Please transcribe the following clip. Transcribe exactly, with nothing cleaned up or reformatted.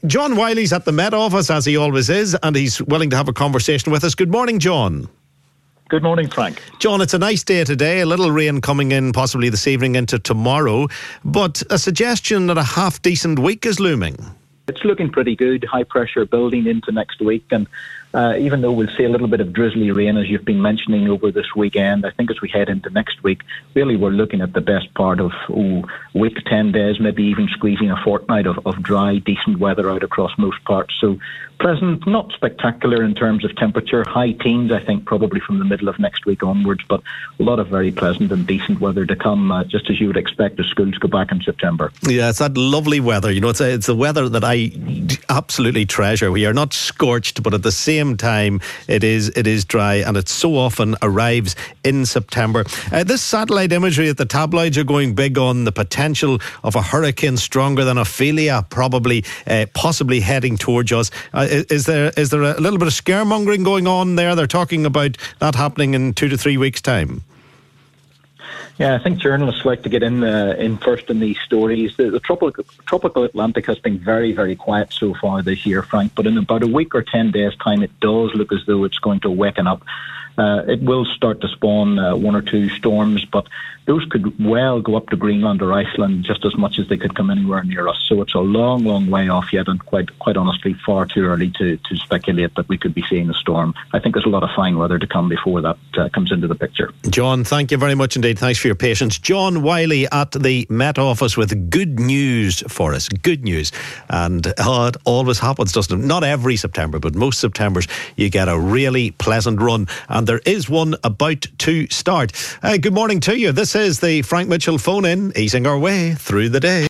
John Wiley's at the Met Office, as he always is, and he's willing to have a conversation with us. Good morning, John. Good morning, Frank. John, it's a nice day today, a little rain coming in possibly this evening into tomorrow, but a suggestion that a half-decent week is looming. It's looking pretty good, high pressure building into next week, and uh, even though we'll see a little bit of drizzly rain, as you've been mentioning over this weekend, I think as we head into next week, really we're looking at the best part of oh, week, ten days, maybe even squeezing a fortnight of, of dry, decent weather out across most parts. So pleasant, not spectacular in terms of temperature, high teens, I think, probably from the middle of next week onwards, but a lot of very pleasant and decent weather to come, uh, just as you would expect as schools go back in September. Yeah, it's that lovely weather. You know, it's a, it's the weather that I absolutely treasure. We are not scorched, but at the same time, it is it is dry, and it so often arrives in September. Uh, this satellite imagery that the tabloids are going big on, the potential of a hurricane stronger than Ophelia, probably, uh, possibly heading towards us. Uh, is there is there a little bit of scaremongering going on there? They're talking about that happening in two to three weeks' time. Yeah, I think journalists like to get in uh, in first in these stories. The, the tropical, tropical Atlantic has been very, very quiet so far this year, Frank, but in about a week or ten days' time, it does look as though it's going to waken up. Uh, it will start to spawn uh, one or two storms, but those could well go up to Greenland or Iceland just as much as they could come anywhere near us. So it's a long, long way off yet, and quite quite honestly, far too early to, to speculate that we could be seeing a storm. I think there's a lot of fine weather to come before that uh, comes into the picture. John, thank you very much indeed. Thanks for your patience. John Wiley at the Met Office with good news for us. Good news. And oh, it always happens, doesn't it? Not every September, but most Septembers you get a really pleasant run, and there is one about to start. Uh, good morning to you. This is the Frank Mitchell phone in, easing our way through the day.